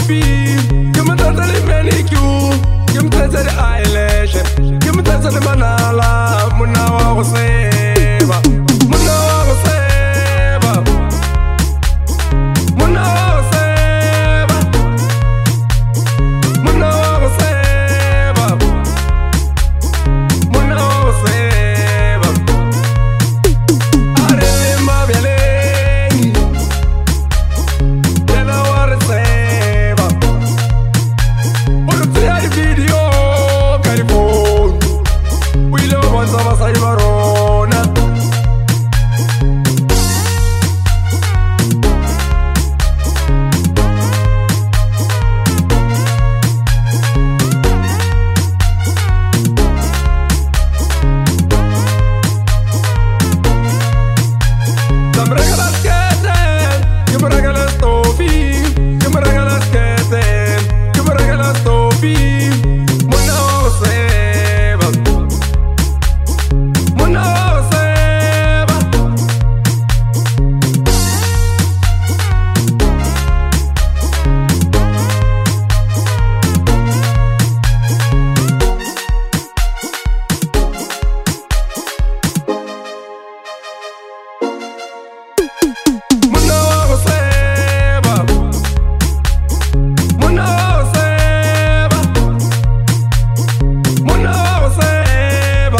stopi, ke mo tlatsa le manicure, ke mo tlatsa le eyelash, ke mo tlatsa le manala, monna wa go seba, monna wa go seba, monna wa go seba, monna wa go seba, monna wa go seba. Are le mabeleng, yena wa re seba, o re tseya di-video ka di-phone, o ile wa bontsha basadi ba rona. Ke mo rekela skete, ke mo rekela stopi, ke mo rekela skete, ke mo rekela stopi, monna wa go seba, monna wa go seba. Monna wa go seba, monna wa go seba, monna wa go seba,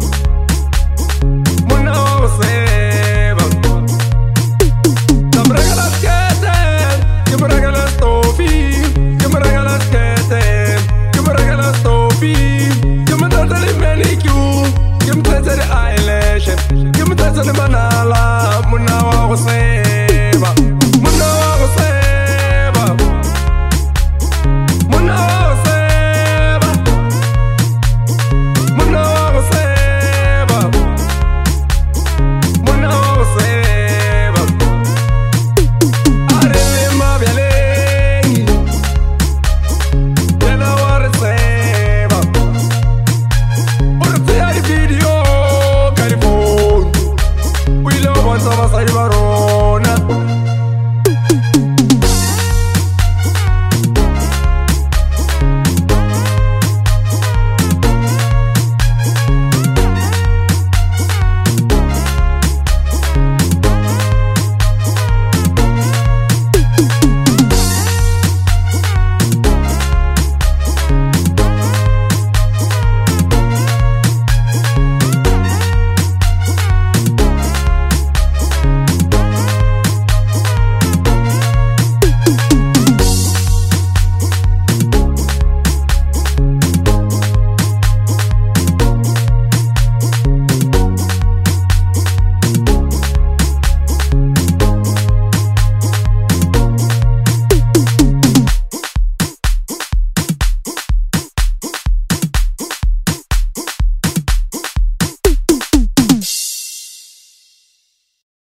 monna wa go seba. Ke mo rekela skete, ke mo rekela stopi, ke mo rekela skete, ke mo rekela stopi, ke mo tlatsa le manicure, ke mo tlatsa le eyelash, ke mo tlatsa le manala, monna wa go seba.